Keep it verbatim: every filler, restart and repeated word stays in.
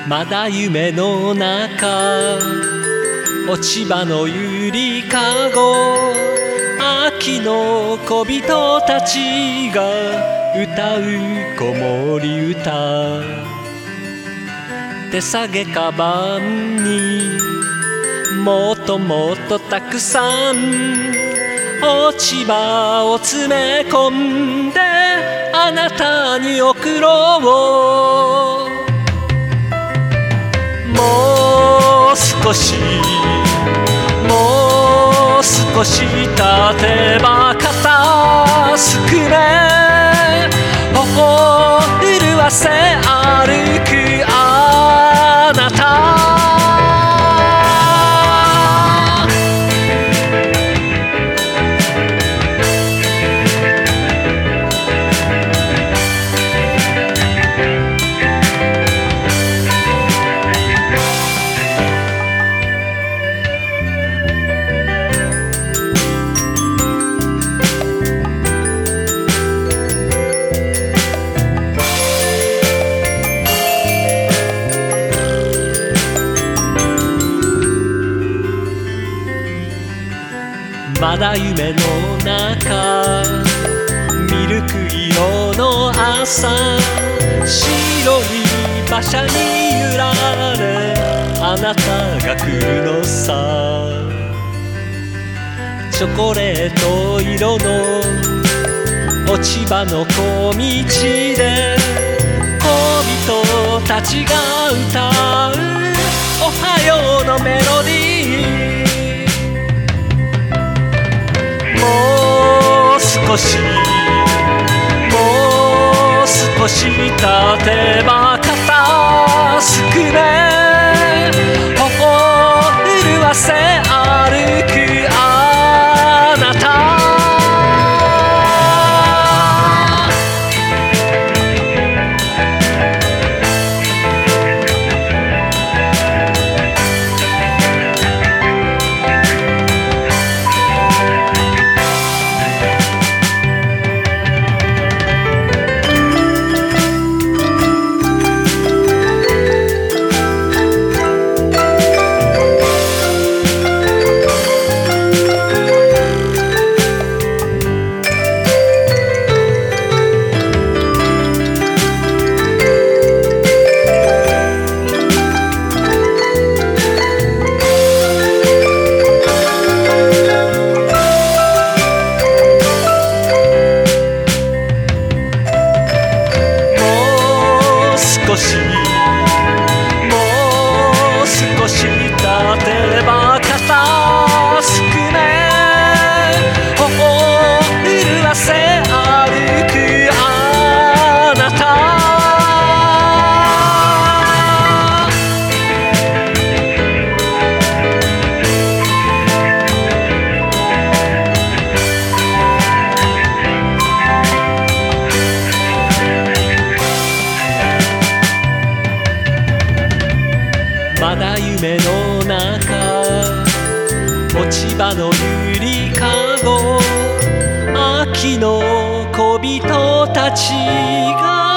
まだ夢の中、落ち葉のゆりかご、秋の小人たちが歌う子守歌。手提げカバンにもっともっとたくさん落ち葉を詰め込んであなたに送ろう。もう少しもう少し立てば肩すくめ、頬震わせ歩くあなた。まだ夢の中、ミルク色の朝、白い馬車に揺られあなたが来るのさ。チョコレート色の落ち葉の小道で小人たちが歌うおはようのメロディー。もう少しもう少し立てば肩すくめ、頬震わせ歩くあなた。もう少しもう少し立てば肩すくめ、頬震わせ歩くあなた。まだ夢の中、落ち葉のゆりかご、秋の小人たちが